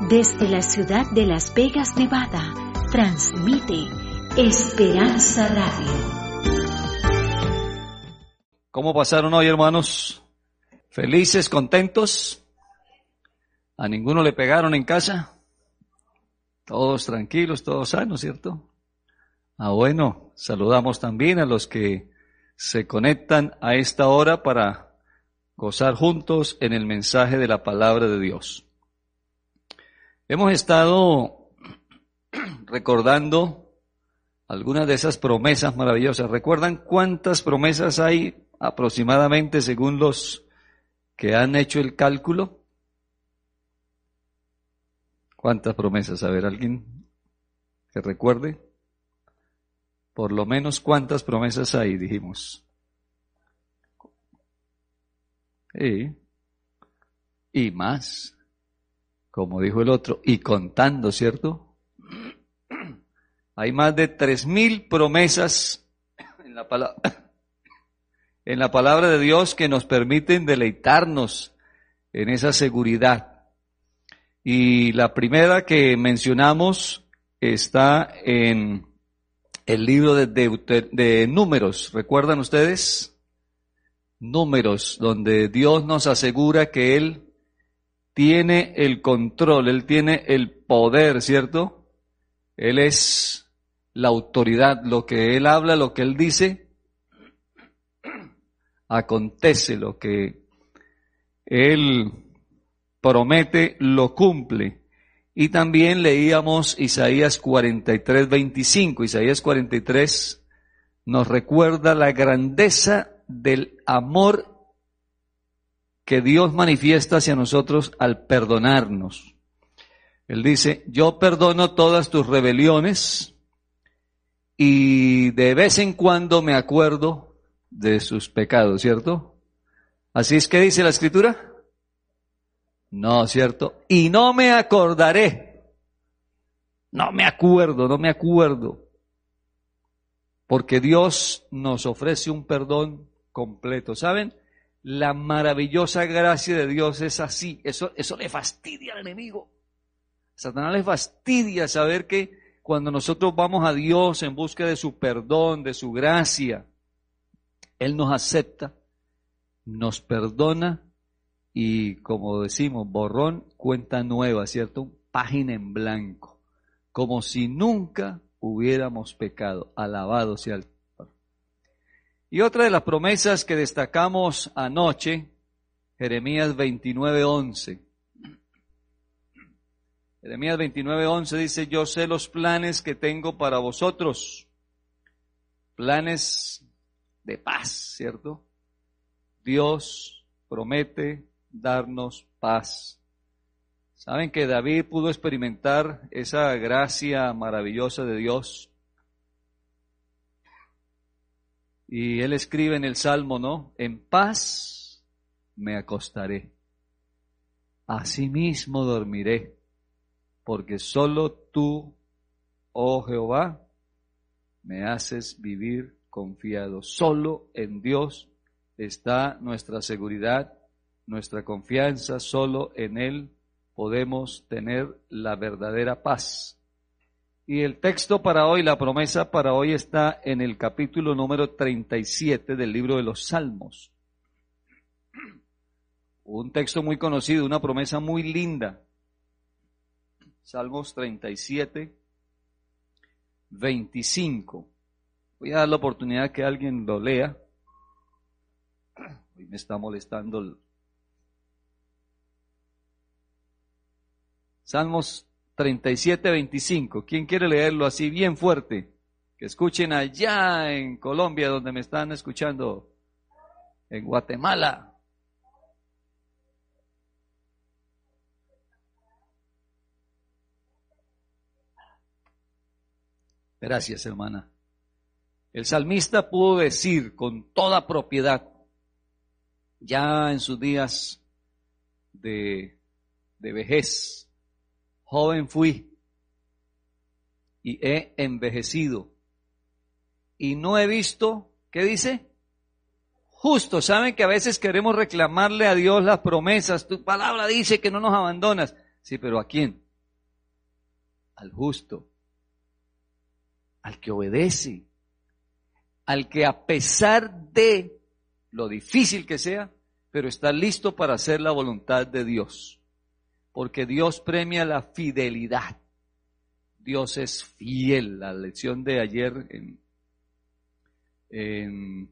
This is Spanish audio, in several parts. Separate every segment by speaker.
Speaker 1: Desde la ciudad de Las Vegas, Nevada, transmite Esperanza Radio.
Speaker 2: ¿Cómo pasaron hoy, hermanos? ¿Felices, contentos? ¿A ninguno le pegaron en casa? Todos tranquilos, todos sanos, ¿cierto? Bueno, saludamos también a los que se conectan a esta hora para gozar juntos en el mensaje de la palabra de Dios. Hemos estado recordando algunas de esas promesas maravillosas. ¿Recuerdan cuántas promesas hay aproximadamente según los que han hecho el cálculo? ¿Cuántas promesas? A ver, ¿alguien que recuerde? Por lo menos, ¿cuántas promesas hay? Dijimos. Y más, como dijo el otro, y contando, ¿cierto? Hay más de 3,000 promesas en la palabra de Dios que nos permiten deleitarnos en esa seguridad. Y la primera que mencionamos está en el libro de Números. ¿Recuerdan ustedes? Números, donde Dios nos asegura que Él tiene el control, Él tiene el poder, ¿cierto? Él es la autoridad, lo que Él habla, lo que Él dice, acontece, lo que Él promete, lo cumple. Y también leíamos Isaías 43:25. Isaías 43 nos recuerda la grandeza del amor que Dios manifiesta hacia nosotros al perdonarnos. Él dice, yo perdono todas tus rebeliones y de vez en cuando me acuerdo de sus pecados, ¿cierto? Así es que dice la Escritura. No, ¿cierto? Y no me acordaré. No me acuerdo. Porque Dios nos ofrece un perdón completo. ¿Saben? La maravillosa gracia de Dios es así. Eso le fastidia al enemigo. Satanás le fastidia saber que cuando nosotros vamos a Dios en busca de su perdón, de su gracia, Él nos acepta, nos perdona y, como decimos, borrón, cuenta nueva, ¿cierto? Página en blanco, como si nunca hubiéramos pecado. Alabado sea el Señor. Y otra de las promesas que destacamos anoche, Jeremías 29:11. Jeremías 29:11 dice, yo sé los planes que tengo para vosotros, planes de paz, ¿cierto? Dios promete darnos paz. ¿Saben que David pudo experimentar esa gracia maravillosa de Dios? Y él escribe en el Salmo, ¿no? En paz me acostaré, asimismo dormiré, porque solo tú, oh Jehová, me haces vivir confiado. Solo en Dios está nuestra seguridad, nuestra confianza, solo en Él podemos tener la verdadera paz. Y el texto para hoy, la promesa para hoy está en el capítulo número 37 del libro de los Salmos. Un texto muy conocido, una promesa muy linda. Salmos 37:25. Voy a dar la oportunidad que alguien lo lea. Hoy me está molestando. Salmos 37:25. ¿Quién quiere leerlo así bien fuerte? Que escuchen allá en Colombia, donde me están escuchando, en Guatemala. Gracias, hermana. El salmista pudo decir con toda propiedad, ya en sus días de vejez, joven fui y he envejecido y no he visto, ¿qué dice? Justo. Saben que a veces queremos reclamarle a Dios las promesas. Tu palabra dice que no nos abandonas. Sí, pero ¿a quién? al justo, al que obedece, al que a pesar de lo difícil que sea, pero está listo para hacer la voluntad de Dios. Porque Dios premia la fidelidad. Dios es fiel. La lección de ayer en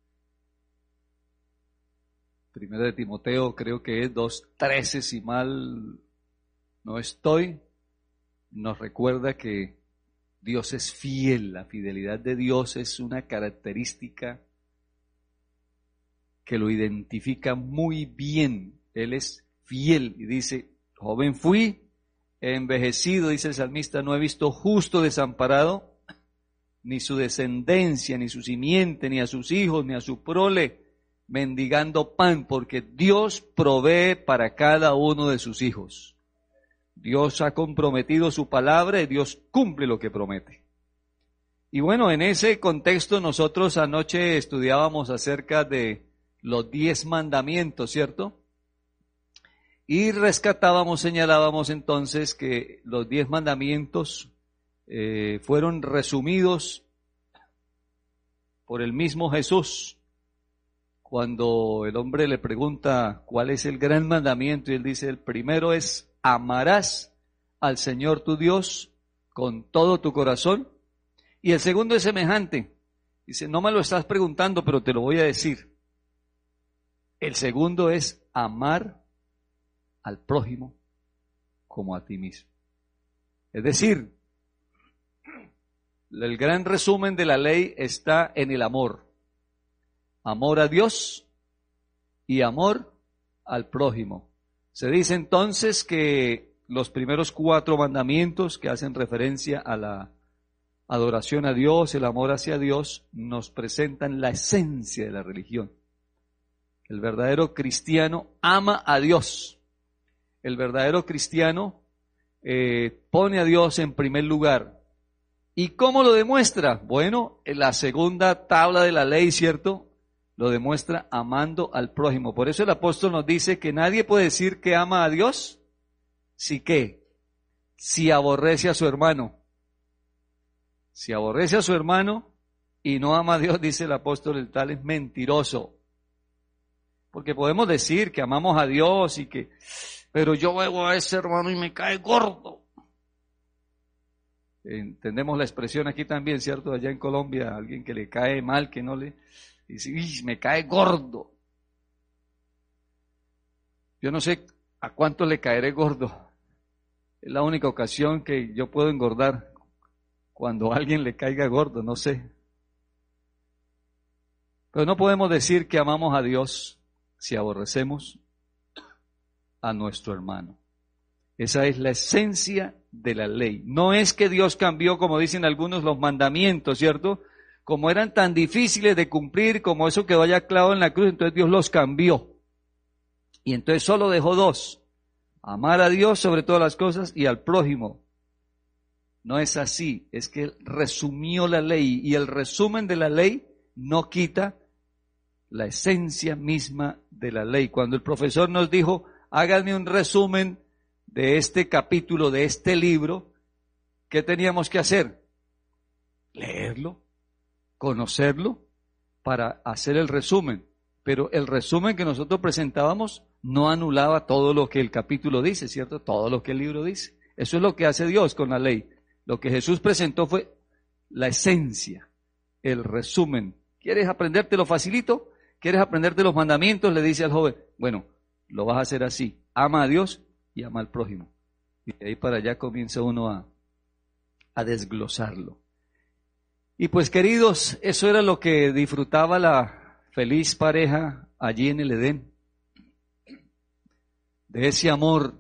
Speaker 2: 1 de Timoteo, creo que es 2:13, si mal no estoy, nos recuerda que Dios es fiel. La fidelidad de Dios es una característica que lo identifica muy bien. Él es fiel y dice, joven fui, he envejecido, dice el salmista, no he visto justo desamparado, ni su descendencia, ni su simiente, ni a sus hijos, ni a su prole, mendigando pan, porque Dios provee para cada uno de sus hijos. Dios ha comprometido su palabra y Dios cumple lo que promete. Y bueno, en ese contexto nosotros anoche estudiábamos acerca de los 10 mandamientos, ¿cierto? Y rescatábamos, señalábamos entonces que los 10 mandamientos fueron resumidos por el mismo Jesús. Cuando el hombre le pregunta cuál es el gran mandamiento, y él dice, el primero es, amarás al Señor tu Dios con todo tu corazón. Y el segundo es semejante. Dice, no me lo estás preguntando, pero te lo voy a decir. El segundo es amar al prójimo como a ti mismo. Es decir, el gran resumen de la ley está en el amor. Amor a Dios y amor al prójimo. Se dice entonces que los primeros 4 mandamientos que hacen referencia a la adoración a Dios, el amor hacia Dios, nos presentan la esencia de la religión. El verdadero cristiano ama a Dios. El verdadero cristiano pone a Dios en primer lugar. ¿Y cómo lo demuestra? Bueno, en la segunda tabla de la ley, ¿cierto? Lo demuestra amando al prójimo. Por eso el apóstol nos dice que nadie puede decir que ama a Dios, si qué, si aborrece a su hermano. Si aborrece a su hermano y no ama a Dios, dice el apóstol, el tal es mentiroso. Porque podemos decir que amamos a Dios y que, pero yo veo a ese hermano y me cae gordo. Entendemos la expresión aquí también, ¿cierto? Allá en Colombia, alguien que le cae mal, que no le dice, me cae gordo. Yo no sé a cuánto le caeré gordo. Es la única ocasión que yo puedo engordar, cuando a alguien le caiga gordo, no sé. Pero no podemos decir que amamos a Dios si aborrecemos a nuestro hermano. Esa es la esencia de la ley. No es que Dios cambió, como dicen algunos, los mandamientos, ¿cierto? Como eran tan difíciles de cumplir, como eso quedó allá clavado en la cruz, entonces Dios los cambió. Y entonces solo dejó 2. Amar a Dios sobre todas las cosas y al prójimo. No es así, es que Él resumió la ley y el resumen de la ley no quita la esencia misma de la ley. Cuando el profesor nos dijo, háganme un resumen de este capítulo, de este libro, ¿qué teníamos que hacer? Leerlo, conocerlo, para hacer el resumen. Pero el resumen que nosotros presentábamos no anulaba todo lo que el capítulo dice, ¿cierto? Todo lo que el libro dice. Eso es lo que hace Dios con la ley. Lo que Jesús presentó fue la esencia, el resumen. ¿Quieres aprendértelo facilito? ¿Quieres aprenderte los mandamientos? Le dice al joven, bueno, lo vas a hacer así. Ama a Dios y ama al prójimo. Y de ahí para allá comienza uno a desglosarlo. Y pues queridos, eso era lo que disfrutaba la feliz pareja allí en el Edén. De ese amor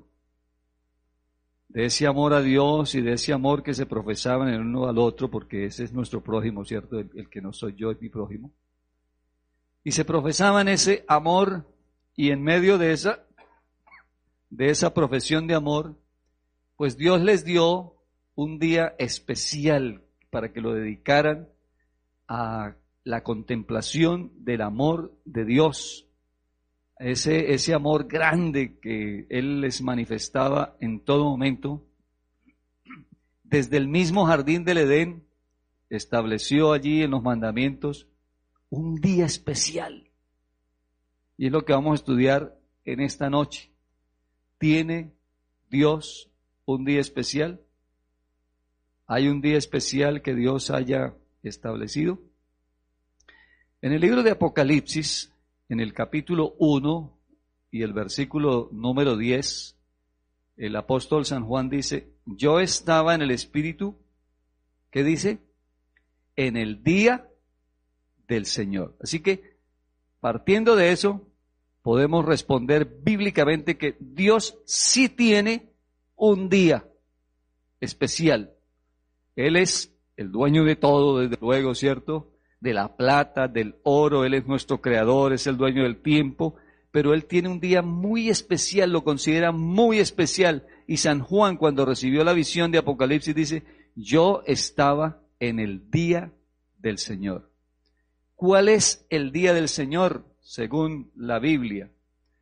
Speaker 2: a Dios y de ese amor que se profesaban el uno al otro, porque ese es nuestro prójimo, ¿cierto? El que no soy yo es mi prójimo. Y se profesaban ese amor y en medio de esa profesión de amor, pues Dios les dio un día especial para que lo dedicaran a la contemplación del amor de Dios. Ese amor grande que Él les manifestaba en todo momento, desde el mismo jardín del Edén, estableció allí en los mandamientos un día especial. Y es lo que vamos a estudiar en esta noche. ¿Tiene Dios un día especial? ¿Hay un día especial que Dios haya establecido? En el libro de Apocalipsis, en el capítulo 1 y el versículo número 10, el apóstol San Juan dice, yo estaba en el Espíritu, ¿qué dice? En el día del Señor. Así que, partiendo de eso, podemos responder bíblicamente que Dios sí tiene un día especial. Él es el dueño de todo, desde luego, ¿cierto? De la plata, del oro, Él es nuestro creador, es el dueño del tiempo, pero Él tiene un día muy especial, lo considera muy especial. Y San Juan, cuando recibió la visión de Apocalipsis, dice, yo estaba en el día del Señor. ¿Cuál es el día del Señor, según la Biblia?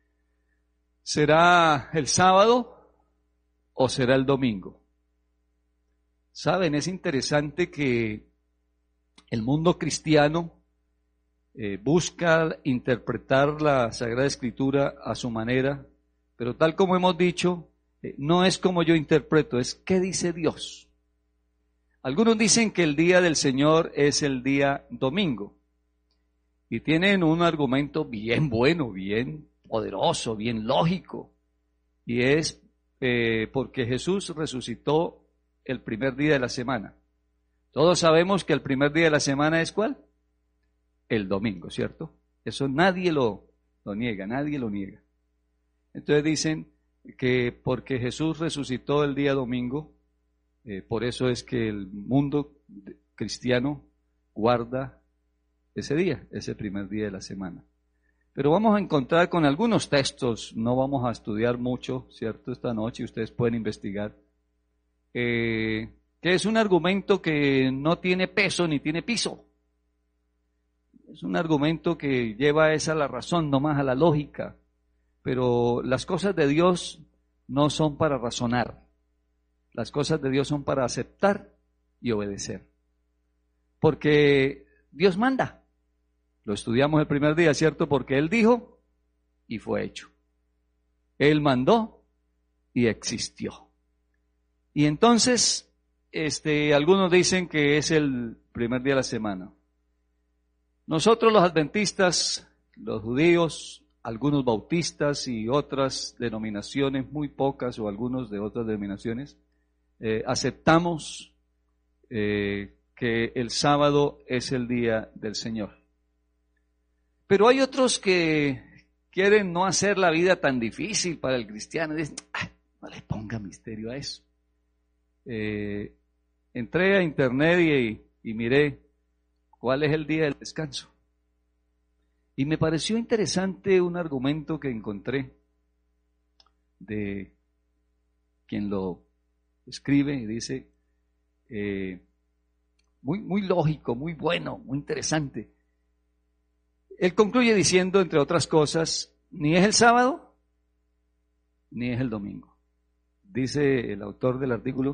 Speaker 2: ¿Será el sábado o será el domingo? Saben, es interesante que el mundo cristiano busca interpretar la Sagrada Escritura a su manera, pero tal como hemos dicho, no es como yo interpreto, es ¿qué dice Dios? Algunos dicen que el día del Señor es el día domingo, y tienen un argumento bien bueno, bien poderoso, bien lógico, y es porque Jesús resucitó el primer día de la semana. Todos sabemos que el primer día de la semana es ¿cuál? El domingo, ¿cierto? Eso nadie lo niega, nadie lo niega. Entonces dicen que porque Jesús resucitó el día domingo, por eso es que el mundo cristiano guarda ese día, ese primer día de la semana. Pero vamos a encontrar con algunos textos, no vamos a estudiar mucho, ¿cierto? Esta noche ustedes pueden investigar, que es un argumento que no tiene peso ni tiene piso. Es un argumento que lleva esa a la razón, no más a la lógica. Pero las cosas de Dios no son para razonar. Las cosas de Dios son para aceptar y obedecer. Porque Dios manda. Lo estudiamos el primer día, ¿cierto? Porque Él dijo y fue hecho. Él mandó y existió. Y entonces, algunos dicen que es el primer día de la semana. Nosotros los adventistas, los judíos, algunos bautistas y otras denominaciones, muy pocas o algunos de otras denominaciones, aceptamos que el sábado es el día del Señor. Pero hay otros que quieren no hacer la vida tan difícil para el cristiano. Dicen, no le ponga misterio a eso. Entré a internet y miré cuál es el día del descanso. Y me pareció interesante un argumento que encontré de quien lo escribe y dice, muy lógico, muy bueno, muy interesante. Él concluye diciendo, entre otras cosas, ni es el sábado, ni es el domingo. Dice el autor del artículo,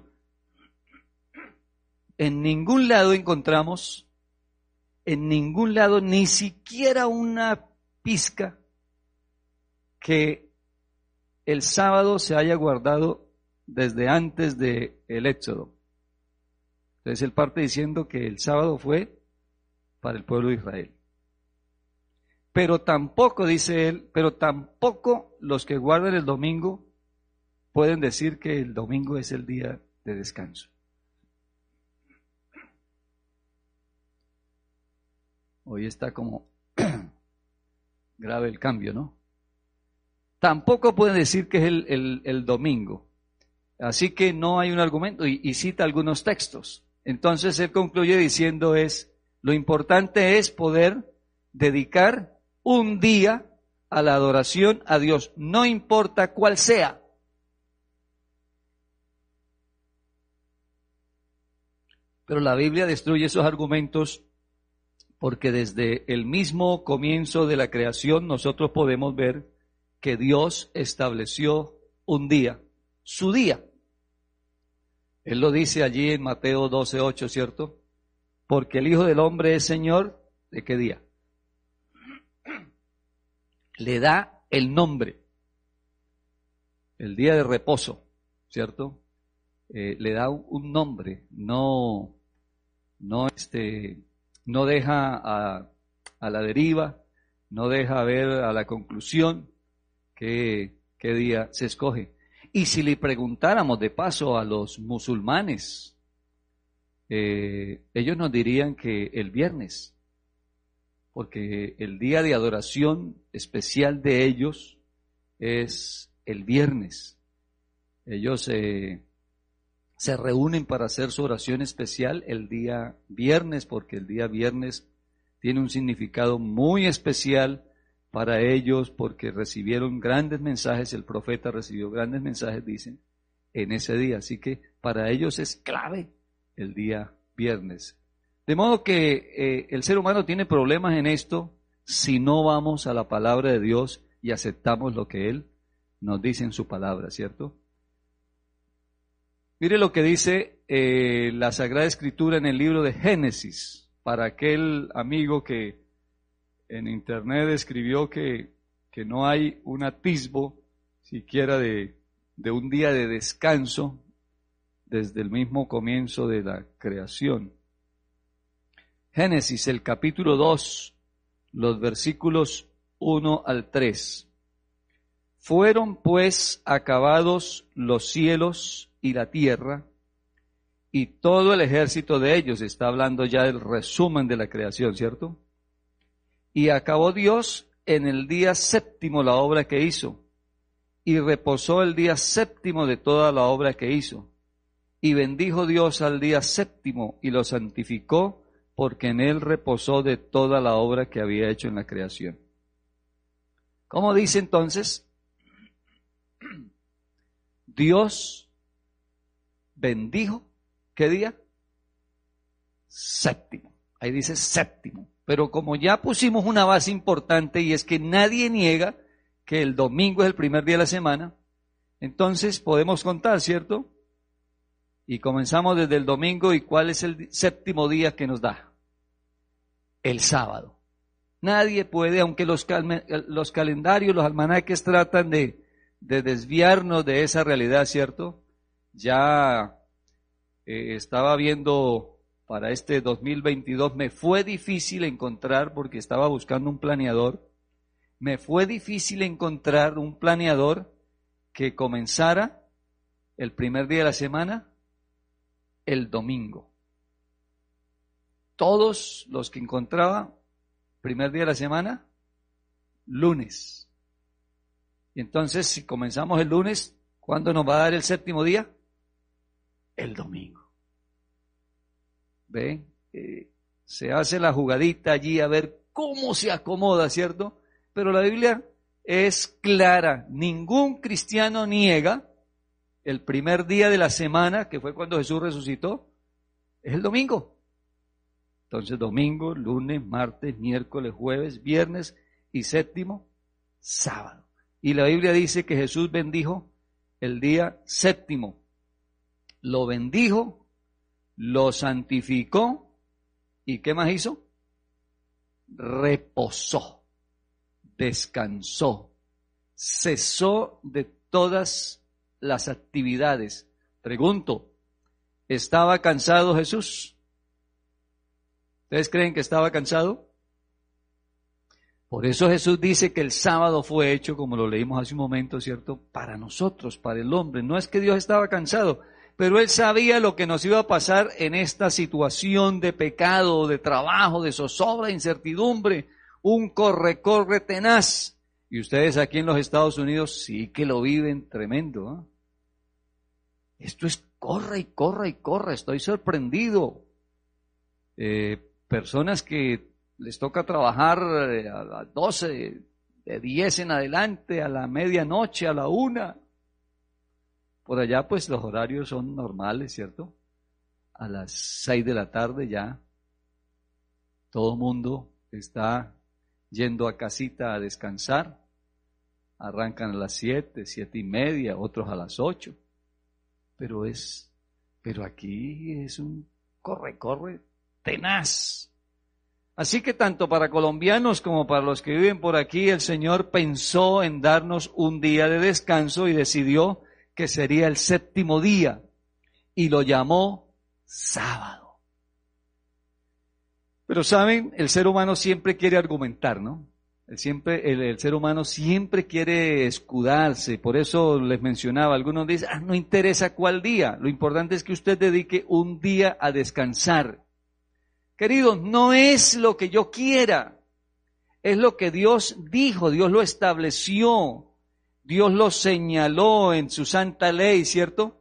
Speaker 2: en ningún lado encontramos, en ningún lado, ni siquiera una pizca que el sábado se haya guardado desde antes del Éxodo. Entonces él parte diciendo que el sábado fue para el pueblo de Israel. Pero tampoco, dice él, pero tampoco los que guardan el domingo pueden decir que el domingo es el día de descanso. Hoy está como grave el cambio, ¿no? Tampoco pueden decir que es el domingo. Así que no hay un argumento y cita algunos textos. Entonces él concluye diciendo lo importante es poder dedicar un día a la adoración a Dios, no importa cuál sea. Pero la Biblia destruye esos argumentos porque desde el mismo comienzo de la creación nosotros podemos ver que Dios estableció un día, su día. Él lo dice allí en Mateo 12:8, ¿cierto? Porque el Hijo del Hombre es Señor, ¿de qué día? Le da el nombre, el día de reposo, ¿cierto? Le da un nombre, no deja a la deriva, no deja ver a la conclusión qué día se escoge. Y si le preguntáramos de paso a los musulmanes, ellos nos dirían que el viernes, porque el día de adoración especial de ellos es el viernes. Ellos se reúnen para hacer su oración especial el día viernes, porque el día viernes tiene un significado muy especial para ellos, porque recibieron grandes mensajes, el profeta recibió grandes mensajes, dicen, en ese día. Así que para ellos es clave el día viernes. De modo que el ser humano tiene problemas en esto si no vamos a la palabra de Dios y aceptamos lo que Él nos dice en su palabra, ¿cierto? Mire lo que dice la Sagrada Escritura en el libro de Génesis, para aquel amigo que en internet escribió que no hay un atisbo siquiera de un día de descanso desde el mismo comienzo de la creación. Génesis, el capítulo 2, los versículos 1 al 3. Fueron pues acabados los cielos y la tierra, y todo el ejército de ellos. Está hablando ya del resumen de la creación, ¿cierto? Y acabó Dios en el día séptimo la obra que hizo, y reposó el día séptimo de toda la obra que hizo. Y bendijo Dios al día séptimo, y lo santificó, porque en él reposó de toda la obra que había hecho en la creación. ¿Cómo dice entonces? Dios bendijo, ¿qué día? Séptimo. Ahí dice séptimo. Pero como ya pusimos una base importante, y es que nadie niega que el domingo es el primer día de la semana, entonces podemos contar, ¿cierto? Y comenzamos desde el domingo. ¿Y cuál es el séptimo día que nos da? El sábado. Nadie puede, aunque los calendarios, los almanaques tratan de desviarnos de esa realidad, ¿cierto? Ya estaba viendo para este 2022, me fue difícil encontrar, porque estaba buscando un planeador, me fue difícil encontrar un planeador que comenzara el primer día de la semana, el domingo. Todos los que encontraba, primer día de la semana, lunes. Y entonces, si comenzamos el lunes, ¿cuándo nos va a dar el séptimo día? El domingo. ¿Ve? Se hace la jugadita allí a ver cómo se acomoda, ¿cierto? Pero la Biblia es clara. Ningún cristiano niega el primer día de la semana, que fue cuando Jesús resucitó, es el domingo. Entonces, domingo, lunes, martes, miércoles, jueves, viernes y séptimo, sábado. Y la Biblia dice que Jesús bendijo el día séptimo. Lo bendijo, lo santificó, ¿y qué más hizo? Reposó, descansó, cesó de todas las actividades. Pregunto, ¿estaba cansado Jesús? ¿Ustedes creen que estaba cansado? Por eso Jesús dice que el sábado fue hecho, como lo leímos hace un momento, ¿cierto? Para nosotros, para el hombre. No es que Dios estaba cansado, pero Él sabía lo que nos iba a pasar en esta situación de pecado, de trabajo, de zozobra, de incertidumbre, un corre tenaz. Y ustedes aquí en los Estados Unidos sí que lo viven tremendo, ¿eh? Esto es corre y corre y corre, estoy sorprendido. Personas que les toca trabajar a las 12, de 10 en adelante, a la medianoche, a la 1. Por allá pues los horarios son normales, ¿cierto? A las 6 de la tarde ya todo el mundo está yendo a casita a descansar. Arrancan a las 7, 7:30, otros a las 8. Pero es Pero aquí es un corre tenaz. Así que tanto para colombianos como para los que viven por aquí, el Señor pensó en darnos un día de descanso y decidió que sería el séptimo día y lo llamó sábado. Pero saben, el ser humano siempre quiere argumentar, ¿no? El ser humano siempre quiere escudarse, por eso les mencionaba, algunos dicen, no interesa cuál día, lo importante es que usted dedique un día a descansar. Queridos, no es lo que yo quiera, es lo que Dios dijo, Dios lo estableció, Dios lo señaló en su santa ley, ¿cierto?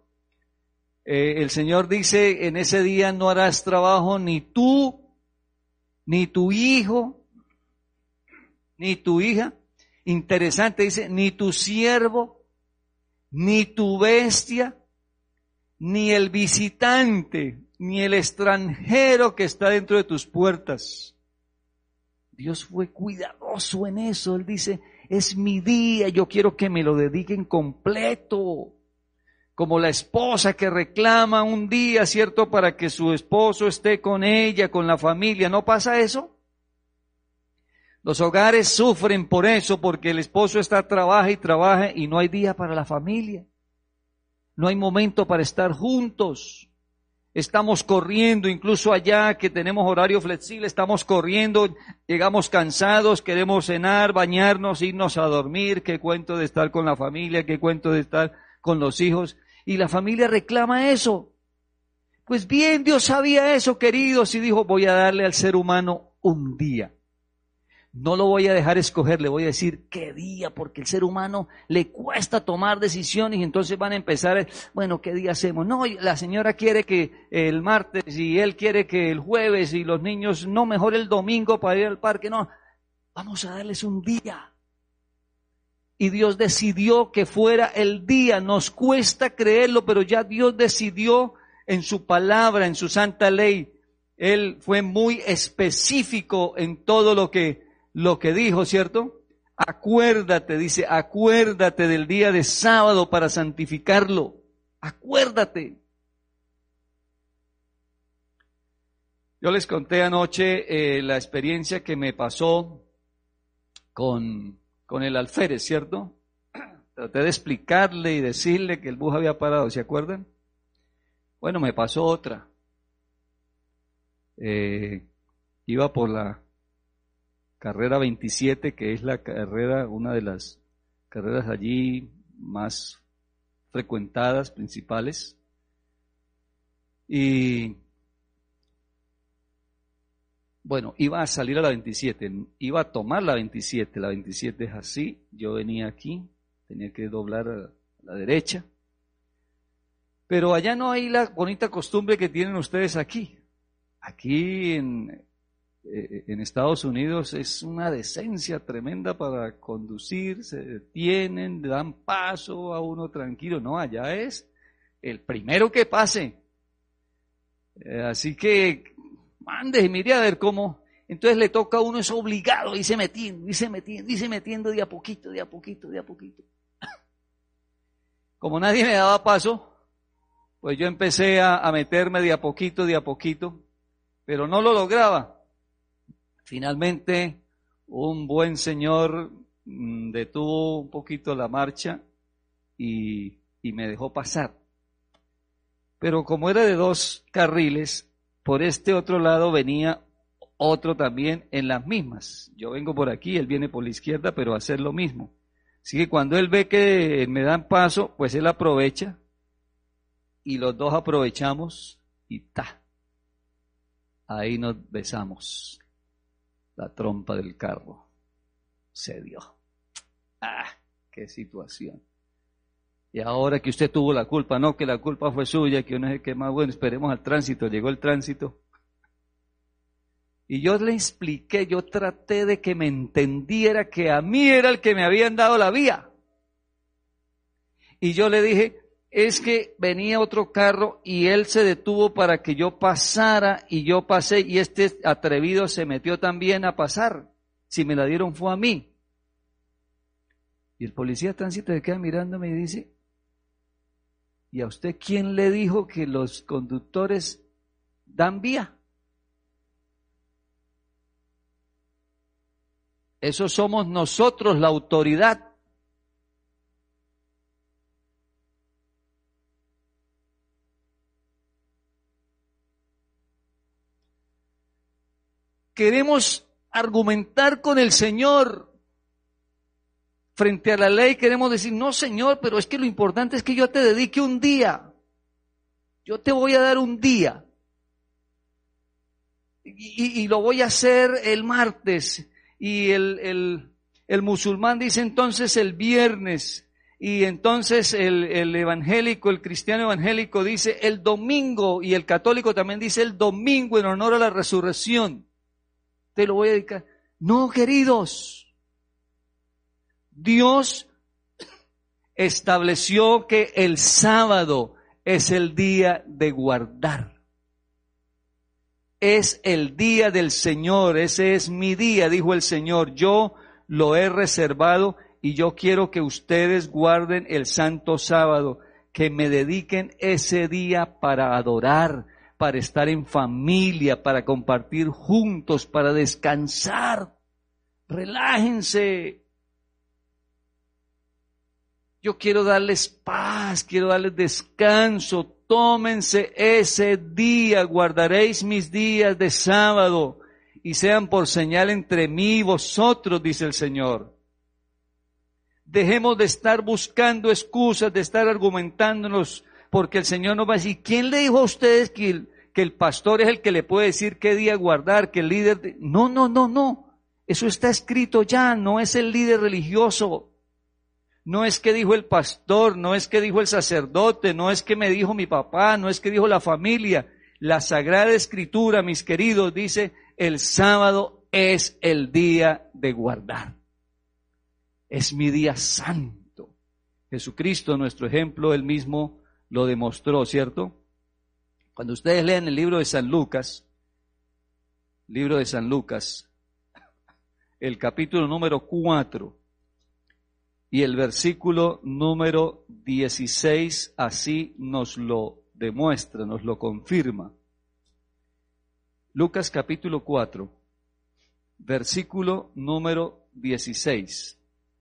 Speaker 2: El Señor dice, en ese día no harás trabajo ni tú, ni tu hijo, ni tu hija. Interesante, dice, ni tu siervo, ni tu bestia, ni el visitante, ni el extranjero que está dentro de tus puertas. Dios fue cuidadoso en eso. Él dice, es mi día, yo quiero que me lo dediquen completo. Como la esposa que reclama un día, ¿cierto?, para que su esposo esté con ella, con la familia. ¿No pasa eso? Los hogares sufren por eso, porque el esposo trabaja y no hay día para la familia. No hay momento para estar juntos. Estamos corriendo, incluso allá que tenemos horario flexible, estamos corriendo, llegamos cansados, queremos cenar, bañarnos, irnos a dormir, qué cuento de estar con la familia, qué cuento de estar con los hijos. Y la familia reclama eso. Pues bien, Dios sabía eso, queridos, y dijo, voy a darle al ser humano un día. No lo voy a dejar escoger, le voy a decir qué día, porque el ser humano le cuesta tomar decisiones y entonces van a empezar, bueno, ¿qué día hacemos? No, la señora quiere que el martes y él quiere que el jueves y los niños, no, mejor el domingo para ir al parque, no, vamos a darles un día. Y Dios decidió que fuera el día, nos cuesta creerlo, pero ya Dios decidió en su palabra, en su santa ley. Él fue muy específico en todo lo que dijo, ¿cierto? Acuérdate, dice, acuérdate del día de sábado para santificarlo. Acuérdate. Yo les conté anoche la experiencia que me pasó con el alférez, ¿cierto? Traté de explicarle y decirle que el bus había parado, ¿se acuerdan? Bueno, me pasó otra. Iba por la carrera 27, que es una de las carreras allí más frecuentadas, principales. Y bueno, iba a salir a la 27, iba a tomar la 27 es así, yo venía aquí, tenía que doblar a la derecha. Pero allá no hay la bonita costumbre que tienen ustedes aquí. Aquí en Estados Unidos es una decencia tremenda para conducir, se detienen, le dan paso a uno tranquilo. No, allá es el primero que pase. Así que mande y mire a ver cómo. Entonces le toca a uno, es obligado, irse metiendo de a poquito. Como nadie me daba paso, pues yo empecé a meterme de a poquito, pero no lo lograba. Finalmente, un buen señor detuvo un poquito la marcha y me dejó pasar. Pero como era de 2 carriles, por este otro lado venía otro también en las mismas. Yo vengo por aquí, él viene por la izquierda, pero a hacer lo mismo. Así que cuando él ve que me dan paso, pues él aprovecha y los dos aprovechamos y ahí nos besamos. La trompa del carro se dio. ¡Qué situación! Y ahora que usted tuvo la culpa, no, que la culpa fue suya, que yo no sé qué más, bueno, esperemos al tránsito, llegó el tránsito. Y yo le expliqué, yo traté de que me entendiera que a mí era el que me habían dado la vía. Y yo le dije, es que venía otro carro y él se detuvo para que yo pasara y yo pasé y este atrevido se metió también a pasar. Si me la dieron fue a mí. Y el policía de tránsito se queda mirándome y dice, ¿Y a usted quién le dijo que los conductores dan vía? Eso somos nosotros, la autoridad. Queremos argumentar con el Señor frente a la ley, queremos decir, no Señor, pero es que lo importante es que yo te dedique un día, yo te voy a dar un día, y lo voy a hacer el martes, y el musulmán dice entonces el viernes, y entonces el evangélico, el cristiano evangélico dice el domingo, y el católico también dice el domingo en honor a la resurrección. Te lo voy a dedicar. No, queridos. Dios estableció que el sábado es el día de guardar. Es el día del Señor. Ese es mi día, dijo el Señor. Yo lo he reservado y yo quiero que ustedes guarden el santo sábado, que me dediquen ese día para adorar, para estar en familia, para compartir juntos, para descansar. Relájense. Yo quiero darles paz, quiero darles descanso. Tómense ese día, guardaréis mis días de sábado y sean por señal entre mí y vosotros, dice el Señor. Dejemos de estar buscando excusas, de estar argumentándonos, porque el Señor nos va a decir, ¿quién le dijo a ustedes que el pastor es el que le puede decir qué día guardar, que el líder? No. Eso está escrito ya, no es el líder religioso. No es que dijo el pastor, no es que dijo el sacerdote, no es que me dijo mi papá, no es que dijo la familia. La Sagrada Escritura, mis queridos, dice, el sábado es el día de guardar. Es mi día santo. Jesucristo, nuestro ejemplo, él mismo lo demostró, ¿cierto? Cuando ustedes lean el libro de San Lucas, el capítulo número 4, y el versículo número 16 así nos lo demuestra, nos lo confirma. Lucas capítulo 4, versículo número 16.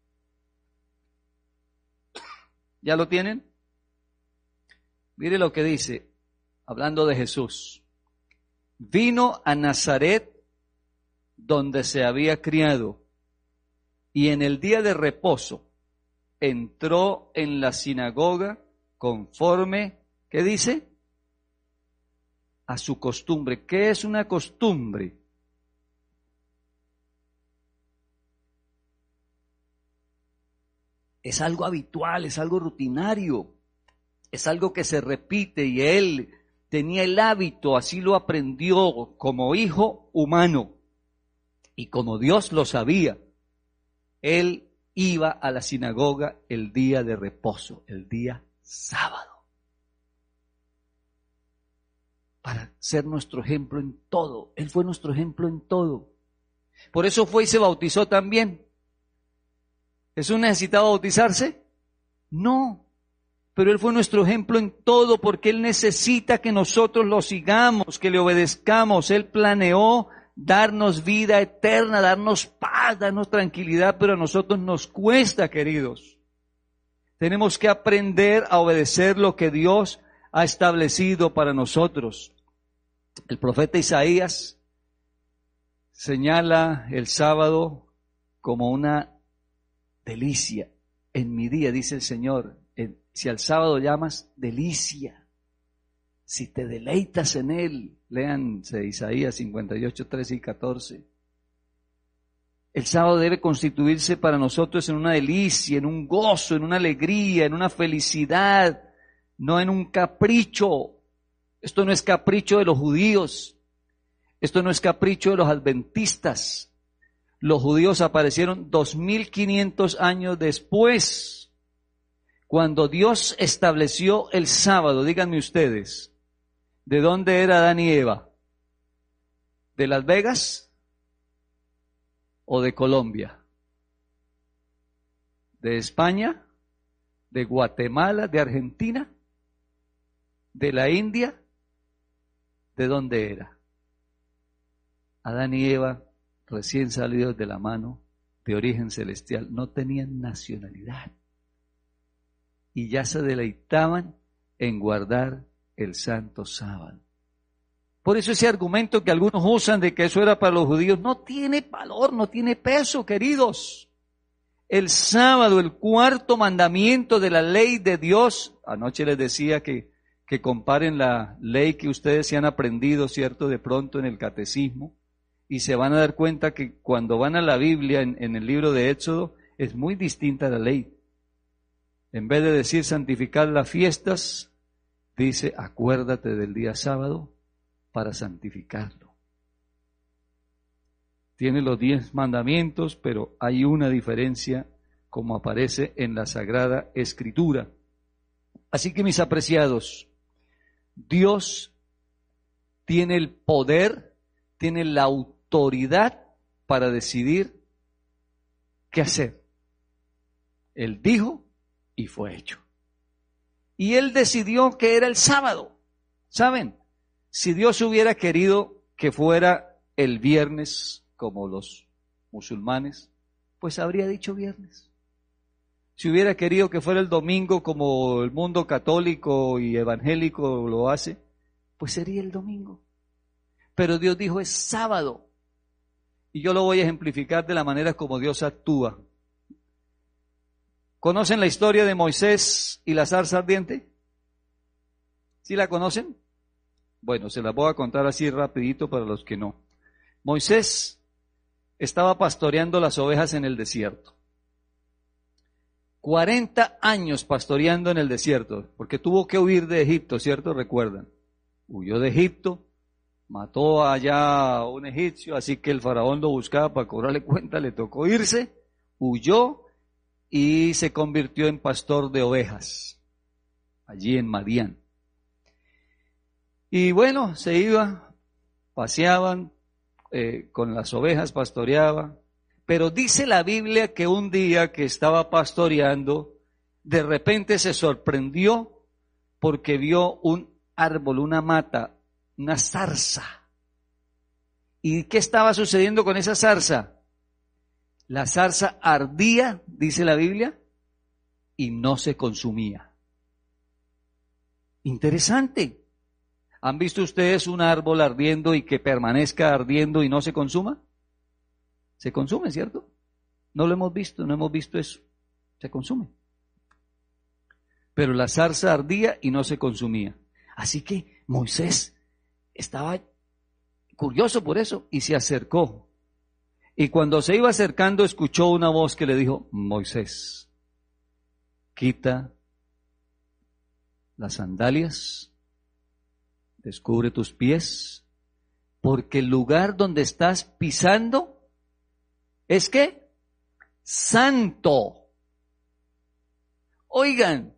Speaker 2: ¿Ya lo tienen? Mire lo que dice, hablando de Jesús. Vino a Nazaret, donde se había criado, y en el día de reposo entró en la sinagoga conforme, ¿qué dice? A su costumbre. ¿Qué es una costumbre? Es algo habitual, es algo rutinario, es algo que se repite y él tenía el hábito, así lo aprendió como hijo humano y como Dios lo sabía. Él iba a la sinagoga el día de reposo, el día sábado, para ser nuestro ejemplo en todo. Él fue nuestro ejemplo en todo. Por eso fue y se bautizó también. ¿Jesús necesitaba bautizarse? No, pero Él fue nuestro ejemplo en todo porque Él necesita que nosotros lo sigamos, que le obedezcamos. Él planeó darnos vida eterna, darnos paz, darnos tranquilidad, pero a nosotros nos cuesta, queridos. Tenemos que aprender a obedecer lo que Dios ha establecido para nosotros. El profeta Isaías señala el sábado como una delicia. En mi día, dice el Señor, si al sábado llamas delicia, si te deleitas en él, léanse Isaías 58, 13 y 14. El sábado debe constituirse para nosotros en una delicia, en un gozo, en una alegría, en una felicidad, no en un capricho. Esto no es capricho de los judíos, esto no es capricho de los adventistas. Los judíos aparecieron 2500 años después, cuando Dios estableció el sábado. Díganme ustedes, ¿de dónde era Adán y Eva? ¿De Las Vegas o de Colombia? ¿De España? ¿De Guatemala? ¿De Argentina? de la India, ¿de dónde era? Adán y Eva, recién salidos de la mano, de origen celestial, no tenían nacionalidad. Y ya se deleitaban en guardar el santo sábado. Por eso ese argumento que algunos usan de que eso era para los judíos, no tiene valor, no tiene peso, queridos. El sábado, el cuarto mandamiento de la ley de Dios, anoche les decía que comparen la ley que ustedes se han aprendido, ¿cierto?, de pronto en el catecismo, y se van a dar cuenta que cuando van a la Biblia, en el libro de Éxodo, es muy distinta la ley. En vez de decir santificar las fiestas, dice acuérdate del día sábado para santificarlo. Tiene los 10 mandamientos, pero hay una diferencia como aparece en la Sagrada Escritura. Así que mis apreciados, Dios tiene el poder, tiene la autoridad para decidir qué hacer. Él dijo y fue hecho. Y Él decidió que era el sábado. ¿Saben? Si Dios hubiera querido que fuera el viernes, como los musulmanes, pues habría dicho viernes. Si hubiera querido que fuera el domingo, como el mundo católico y evangélico lo hace, pues sería el domingo. Pero Dios dijo es sábado. Y yo lo voy a ejemplificar de la manera como Dios actúa. ¿Conocen la historia de Moisés y la zarza ardiente? ¿Sí la conocen? Bueno, se la voy a contar así rapidito para los que no. Moisés estaba pastoreando las ovejas en el desierto. 40 años pastoreando en el desierto, porque tuvo que huir de Egipto, ¿cierto? Recuerdan. Huyó de Egipto, mató allá a un egipcio, así que el faraón lo buscaba para cobrarle cuenta, le tocó irse, huyó y se convirtió en pastor de ovejas, allí en Madián. Y bueno, se iba, paseaban con las ovejas, pastoreaba. Pero dice la Biblia que un día que estaba pastoreando, de repente se sorprendió porque vio un árbol, una mata, una zarza. ¿Y qué estaba sucediendo con esa zarza? La zarza ardía, dice la Biblia, y no se consumía. Interesante. ¿Han visto ustedes un árbol ardiendo y que permanezca ardiendo y no se consuma? Se consume, ¿cierto? No lo hemos visto, no hemos visto eso. Se consume. Pero la zarza ardía y no se consumía. Así que Moisés estaba curioso por eso y se acercó. Y cuando se iba acercando escuchó una voz que le dijo, Moisés, quita las sandalias, descubre tus pies, porque el lugar donde estás pisando es que santo. Oigan,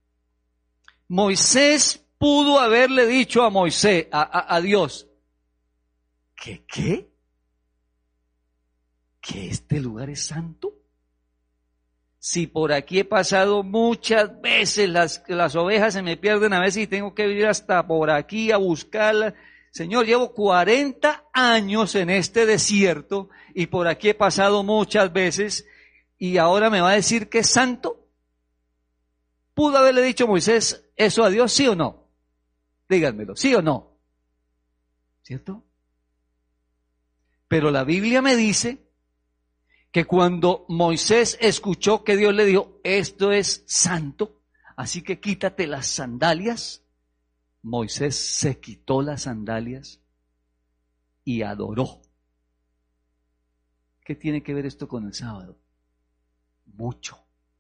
Speaker 2: Moisés pudo haberle dicho a Moisés, a Dios, ¿qué? ¿Que este lugar es santo? Si por aquí he pasado muchas veces, las ovejas se me pierden a veces y tengo que ir hasta por aquí a buscarlas. Señor, llevo 40 años en este desierto y por aquí he pasado muchas veces y ahora me va a decir que es santo. ¿Pudo haberle dicho Moisés eso a Dios, sí o no? Díganmelo, ¿sí o no? ¿Cierto? Pero la Biblia me dice que cuando Moisés escuchó que Dios le dijo, esto es santo, así que quítate las sandalias, Moisés se quitó las sandalias y adoró. ¿Qué tiene que ver esto con el sábado? Mucho.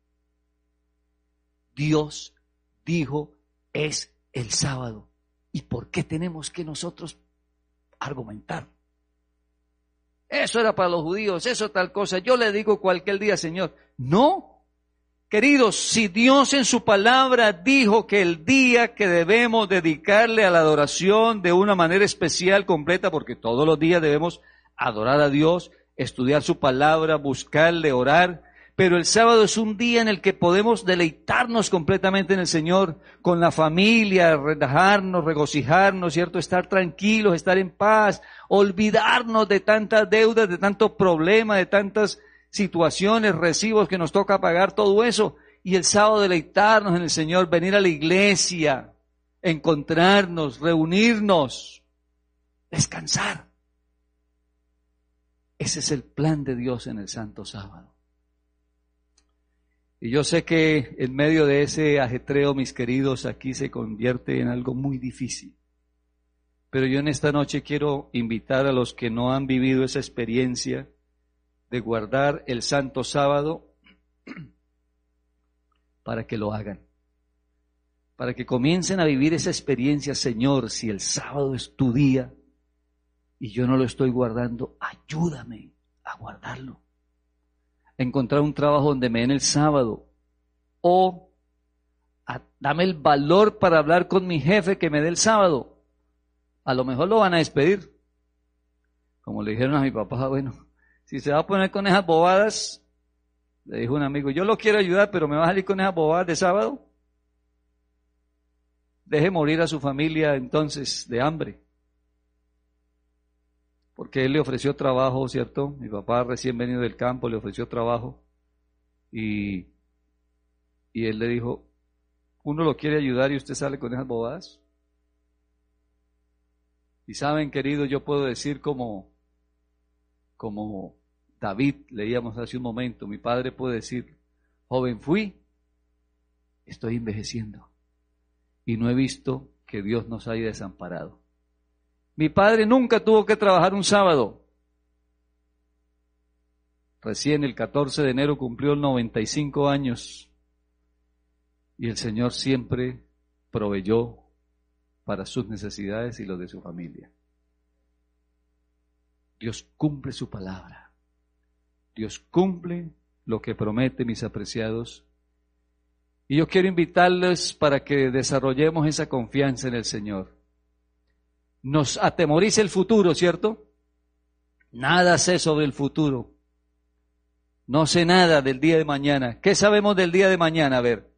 Speaker 2: Dios dijo, es el sábado. ¿Y por qué tenemos que nosotros argumentar? Eso era para los judíos, eso tal cosa. Yo le digo cualquier día, Señor. No, queridos, si Dios en su palabra dijo que el día que debemos dedicarle a la adoración de una manera especial, completa, porque todos los días debemos adorar a Dios, estudiar su palabra, buscarle, orar, pero el sábado es un día en el que podemos deleitarnos completamente en el Señor, con la familia, relajarnos, regocijarnos, ¿cierto? Estar tranquilos, estar en paz, olvidarnos de tantas deudas, de tantos problemas, de tantas situaciones, recibos que nos toca pagar, todo eso. Y el sábado deleitarnos en el Señor, venir a la iglesia, encontrarnos, reunirnos, descansar. Ese es el plan de Dios en el Santo Sábado. Y yo sé que en medio de ese ajetreo, mis queridos, aquí se convierte en algo muy difícil. Pero yo en esta noche quiero invitar a los que no han vivido esa experiencia de guardar el Santo Sábado para que lo hagan. Para que comiencen a vivir esa experiencia. Señor, si el sábado es tu día y yo no lo estoy guardando, ayúdame a guardarlo. Encontrar un trabajo donde me den el sábado, o dame el valor para hablar con mi jefe que me dé el sábado. A lo mejor lo van a despedir. Como le dijeron a mi papá, bueno, si se va a poner con esas bobadas, le dijo un amigo, yo lo quiero ayudar, pero me va a salir con esas bobadas de sábado. Deje morir a su familia entonces de hambre. Porque él le ofreció trabajo, ¿cierto? Mi papá recién venido del campo le ofreció trabajo y él le dijo, uno lo quiere ayudar y usted sale con esas bobadas. Y saben, queridos, yo puedo decir como David, leíamos hace un momento, mi padre puede decir, joven fui, estoy envejeciendo y no he visto que Dios nos haya desamparado. Mi padre nunca tuvo que trabajar un sábado. Recién el 14 de enero cumplió 95 años y el Señor siempre proveyó para sus necesidades y los de su familia. Dios cumple su palabra. Dios cumple lo que promete, mis apreciados. Y yo quiero invitarles para que desarrollemos esa confianza en el Señor. Nos atemoriza el futuro, ¿cierto? Nada sé sobre el futuro. No sé nada del día de mañana. ¿Qué sabemos del día de mañana? A ver.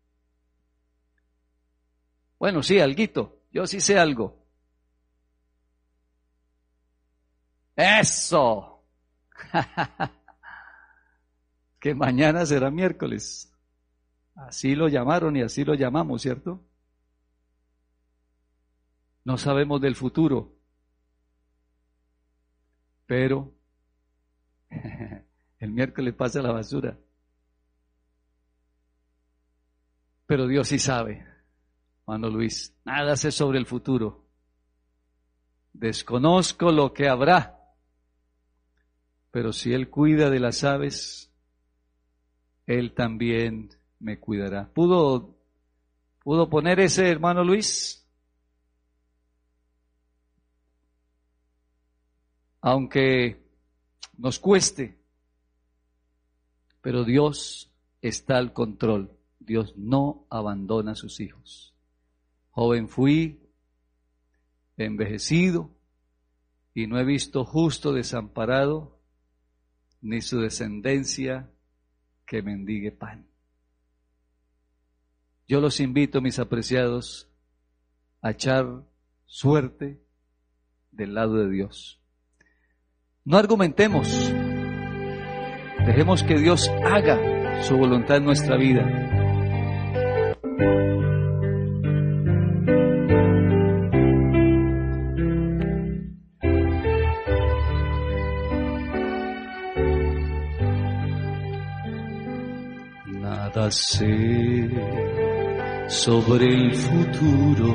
Speaker 2: Bueno, sí, alguito. Yo sí sé algo. ¡Eso! Que mañana será miércoles. Así lo llamaron y así lo llamamos, ¿cierto? No sabemos del futuro, pero el miércoles pasa la basura. Pero Dios sí sabe, hermano Luis, nada sé sobre el futuro. Desconozco lo que habrá, pero si Él cuida de las aves, Él también me cuidará. ¿Pudo poner ese, hermano Luis? Aunque nos cueste, pero Dios está al control. Dios no abandona a sus hijos. Joven fui, envejecido, y no he visto justo desamparado, ni su descendencia que mendigue pan. Yo los invito, mis apreciados, a echar suerte del lado de Dios. No argumentemos, dejemos que Dios haga su voluntad en nuestra vida. Nada sé sobre el futuro,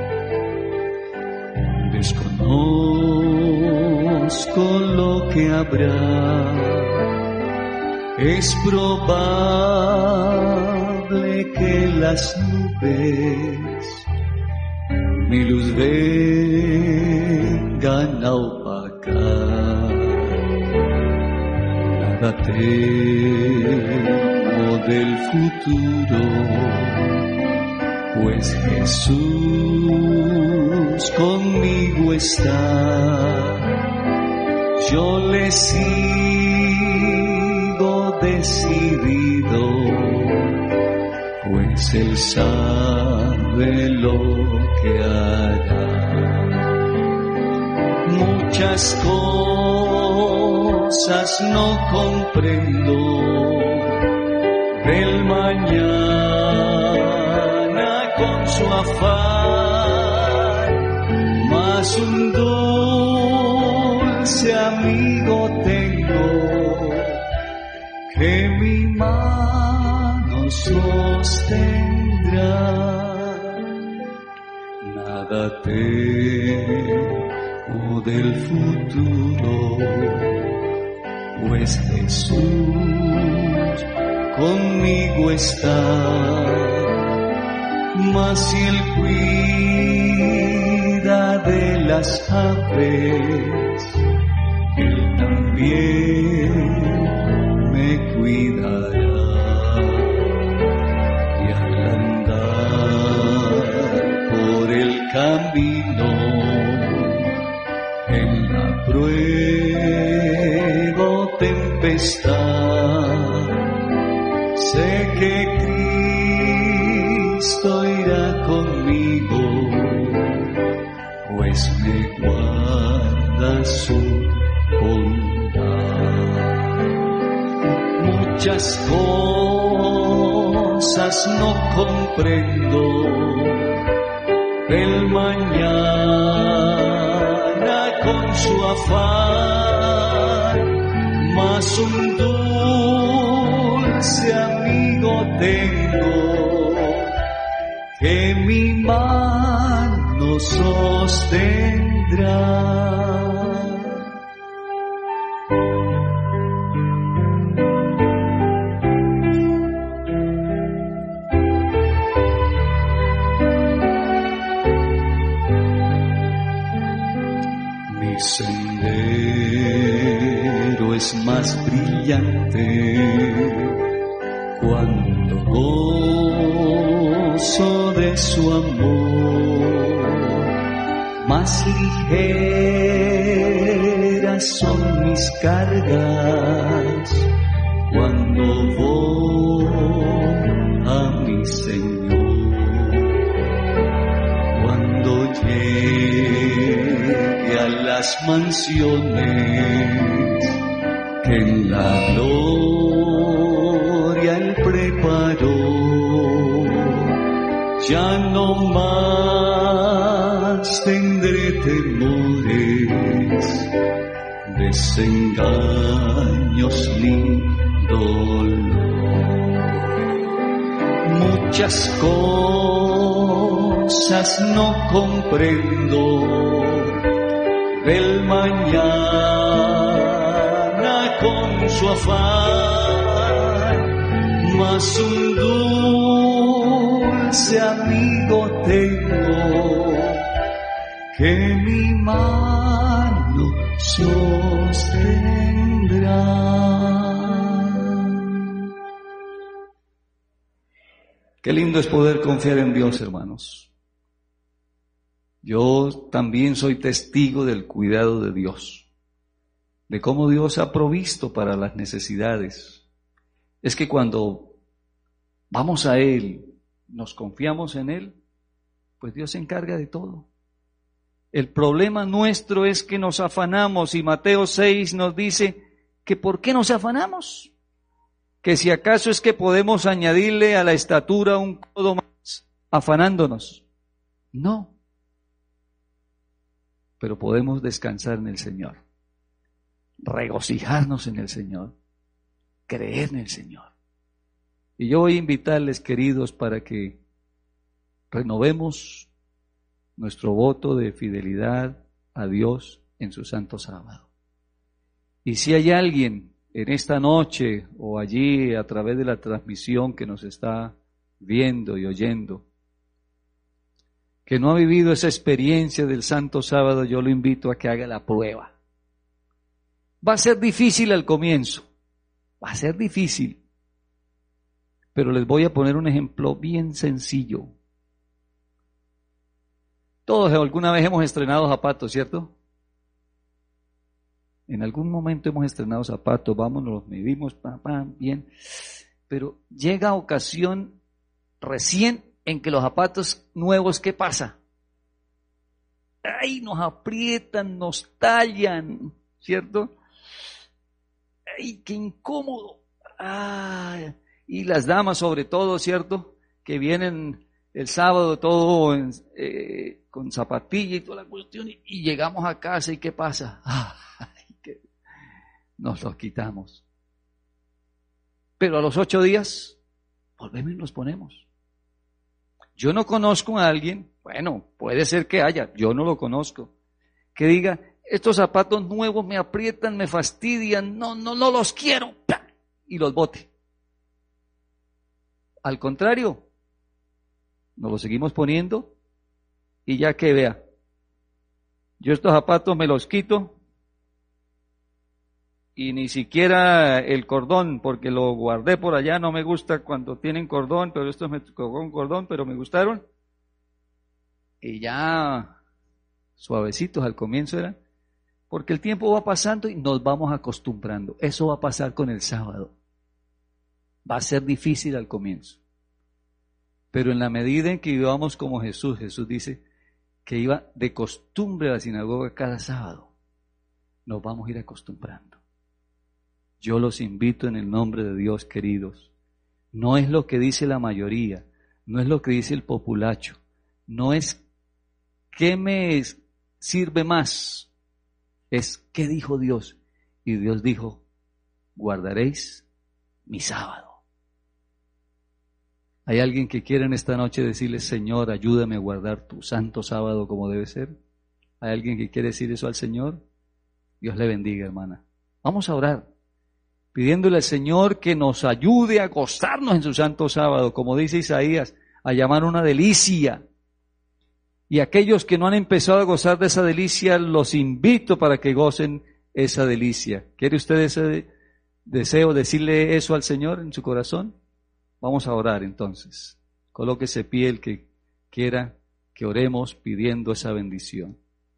Speaker 2: desconozco lo que habrá. Es probable que las nubes mi luz vengan a opacar. Nada temo del futuro, pues Jesús conmigo está. Yo le sigo decidido, pues Él sabe lo que hará. Muchas cosas no comprendo del mañana con su afán, mas un dulce amigo tengo que mi mano sostendrá. Nada temo del futuro, pues Jesús conmigo está. Mas si Él cuida de las aves, Él también me cuidará. Y al andar por el camino, en la prueba o tempestad, sé que Cristo irá conmigo, pues me guarda su bondad. Muchas cosas no comprendo del mañana con su afán, mas un dulce amigo tengo que mi mano sostendrá. Mi sendero es más brillante cuando gozo de su amor, más ligeras son mis cargas cuando voy a mi Señor. Cuando llegue a las mansiones que en la gloria Él preparó, ya no más tendré temores, desengaños ni dolor. Muchas cosas no comprendo del mañana con su afán, mas un dulce amigo tengo que mi mano sostendrá. Qué lindo es poder confiar en Dios, hermanos. Yo también soy testigo del cuidado de Dios, de cómo Dios ha provisto para las necesidades. Es que cuando vamos a Él, nos confiamos en Él, pues Dios se encarga de todo. El problema nuestro es que nos afanamos, y Mateo 6 nos dice que ¿por qué nos afanamos? Que si acaso es que podemos añadirle a la estatura un codo más, afanándonos. No. Pero podemos descansar en el Señor, regocijarnos en el Señor, creer en el Señor. Y yo voy a invitarles, queridos, para que renovemos nuestro voto de fidelidad a Dios en su santo sábado. Y si hay alguien en esta noche o allí a través de la transmisión que nos está viendo y oyendo, que no ha vivido esa experiencia del santo sábado, yo lo invito a que haga la prueba. Va a ser difícil al comienzo, va a ser difícil, pero les voy a poner un ejemplo bien sencillo. Todos alguna vez hemos estrenado zapatos, ¿cierto? En algún momento hemos estrenado zapatos, vamos, nos los medimos, bien. Pero llega ocasión recién en que los zapatos nuevos, ¿qué pasa? ¡Ay! Nos aprietan, nos tallan, ¿cierto? ¡Ay, qué incómodo! ¡Ay! Y las damas sobre todo, ¿cierto? Que vienen el sábado todo con zapatilla y toda la cuestión y llegamos a casa y ¿qué pasa? ¡Ay! Que nos los quitamos. Pero a los 8 días volvemos y nos ponemos. Yo no conozco a alguien, bueno, puede ser que haya, yo no lo conozco, que diga, estos zapatos nuevos me aprietan, me fastidian, no los quiero, y los bote. Al contrario, nos los seguimos poniendo y ya que vea, yo estos zapatos me los quito y ni siquiera el cordón, porque lo guardé por allá, no me gusta cuando tienen cordón, pero estos me tocó con cordón, pero me gustaron. Y ya suavecitos al comienzo eran, porque el tiempo va pasando y nos vamos acostumbrando. Eso va a pasar con el sábado. Va a ser difícil al comienzo. Pero en la medida en que vivamos como Jesús dice que iba de costumbre a la sinagoga cada sábado, nos vamos a ir acostumbrando. Yo los invito en el nombre de Dios, queridos. No es lo que dice la mayoría, no es lo que dice el populacho, no es qué me sirve más, es qué dijo Dios. Y Dios dijo, guardaréis mi sábado. ¿Hay alguien que quiera en esta noche decirle, Señor, ayúdame a guardar tu santo sábado como debe ser? ¿Hay alguien que quiere decir eso al Señor? Dios le bendiga, hermana. Vamos a orar, pidiéndole al Señor que nos ayude a gozarnos en su santo sábado, como dice Isaías, a llamar una delicia. Y aquellos que no han empezado a gozar de esa delicia, los invito para que gocen esa delicia. ¿Quiere usted ese deseo, decirle eso al Señor en su corazón? Vamos a orar entonces. Colóquese pie el que quiera que oremos pidiendo esa bendición.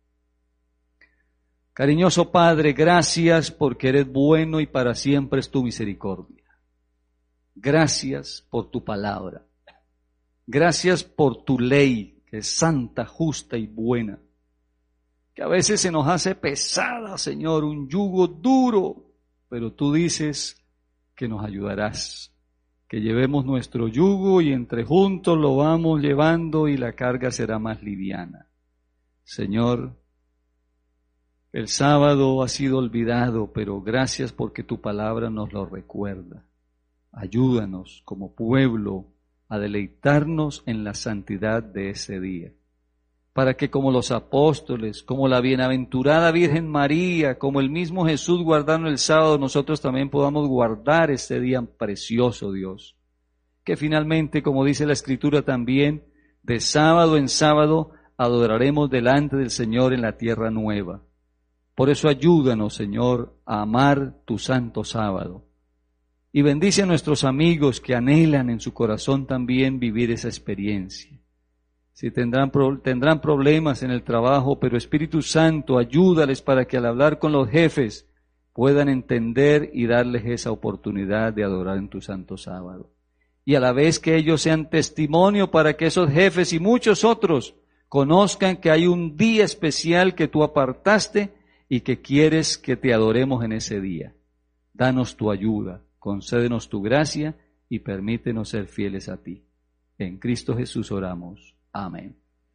Speaker 2: Cariñoso Padre, gracias porque eres bueno y para siempre es tu misericordia. Gracias por tu palabra. Gracias por tu ley, que es santa, justa y buena. Que a veces se nos hace pesada, Señor, un yugo duro, pero tú dices que nos ayudarás. Que llevemos nuestro yugo y entre juntos lo vamos llevando y la carga será más liviana. Señor, el sábado ha sido olvidado, pero gracias porque tu palabra nos lo recuerda. Ayúdanos como pueblo a deleitarnos en la santidad de ese día, para que como los apóstoles, como la bienaventurada Virgen María, como el mismo Jesús guardaron el sábado, nosotros también podamos guardar este día precioso, Dios. Que finalmente, como dice la Escritura también, de sábado en sábado adoraremos delante del Señor en la tierra nueva. Por eso ayúdanos, Señor, a amar tu santo sábado. Y bendice a nuestros amigos que anhelan en su corazón también vivir esa experiencia. Si tendrán problemas en el trabajo, pero Espíritu Santo, ayúdales para que al hablar con los jefes puedan entender y darles esa oportunidad de adorar en tu santo sábado. Y a la vez que ellos sean testimonio para que esos jefes y muchos otros conozcan que hay un día especial que tú apartaste y que quieres que te adoremos en ese día. Danos tu ayuda, concédenos tu gracia y permítenos ser fieles a ti. En Cristo Jesús oramos. Amén.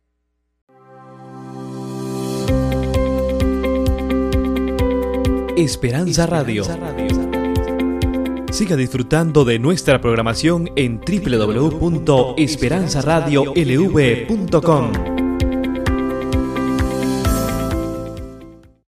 Speaker 3: Esperanza Radio. Siga disfrutando de nuestra programación en www.esperanzaradiolv.com.